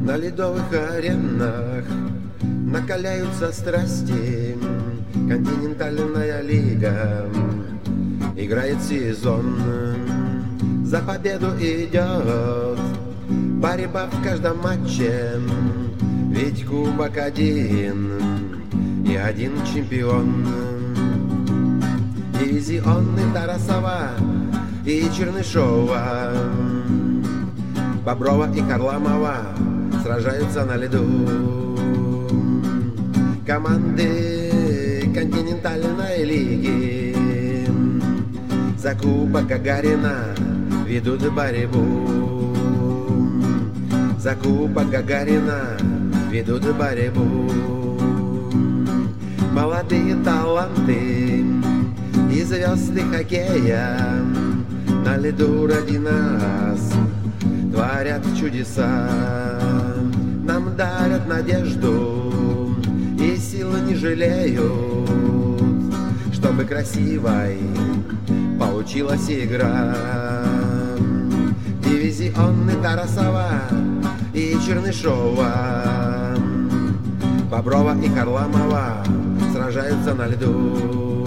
На ледовых аренах накаляются страсти. Континентальная лига играет сезон. За победу идет борьба в каждом матче. Ведь кубок один и один чемпион. Дивизионы Тарасова и Чернышова, Боброва и Харламова сражаются на льду. Команды континентальной лиги за кубок Гагарина ведут борьбу. За кубок Гагарина ведут борьбу. Молодые таланты и звезды хоккея на льду ради нас творят чудеса. Нам дарят надежду и силы не жалеют, чтобы красивой получилась игра. Дивизионы Тарасова и Чернышова, Боброва и Харламова сражаются на льду.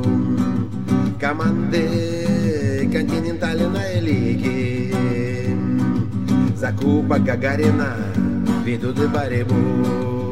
Команды континентальной лиги за кубок Гагарина ведут борьбу.